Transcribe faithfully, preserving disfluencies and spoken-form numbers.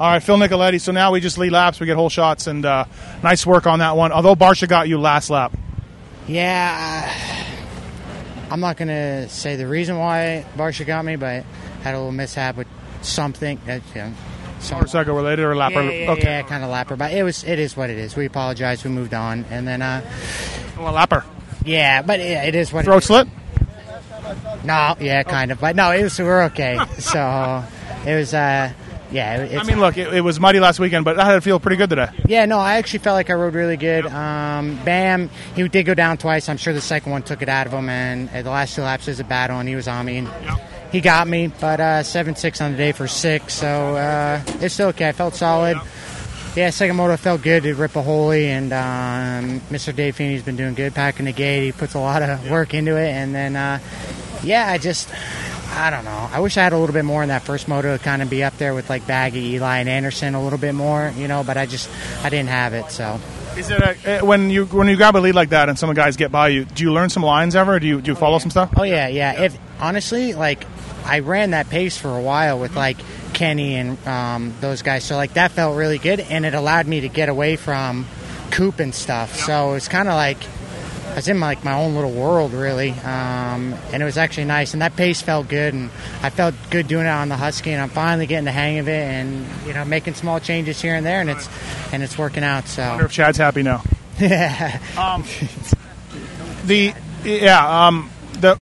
All right, Phil Nicoletti. So now we just lead laps. We get whole shots, and uh, nice work on that one. Although Barcia got you last lap. Yeah, uh, I'm not going to say the reason why Barcia got me, but had a little mishap with something. That, you know, Motorcycle related or lapper? Yeah, yeah, okay. yeah, kind of lapper. But it was, it is what it is. We apologize. We moved on, and then, uh, well, lapper. Yeah, but it, it is what. Throat it is. slit? No, yeah, kind of, but no, it was. We're okay. So it was. Uh, yeah, it's, I mean, look, it, it was muddy last weekend, but I had to feel pretty good today. Yeah, no, I actually felt like I rode really good. Um, Bam, he did go down twice. I'm sure the second one took it out of him, and uh, the last two laps was a battle, and he was on me. And he got me, but uh, seven six on the day for six, so uh, it's still okay. I felt solid. Yeah, second moto felt good. Did Rip a Holy, and um, Mister Dave Feeney's been doing good packing the gate. He puts a lot of work into it, and then uh, yeah, I just. I don't know. I wish I had a little bit more in that first moto to kind of be up there with like Baggy, Eli, and Anderson a little bit more, you know. But I just I didn't have it. So is it a, when you when you grab a lead like that and some guys get by you? Do you learn some lines ever? Do you do you follow oh, yeah. some stuff? Oh yeah, yeah. If honestly, like I ran that pace for a while with like Kenny and um, those guys, so like that felt really good, and it allowed me to get away from Coop and stuff. So it's kind of like. I was in like my own little world, really, um, and it was actually nice. And that pace felt good, and I felt good doing it on the Husky. And I'm finally getting the hang of it, and you know, making small changes here and there, and it's and it's working out. So, I wonder if Chad's happy now. Yeah. um, the yeah. Um,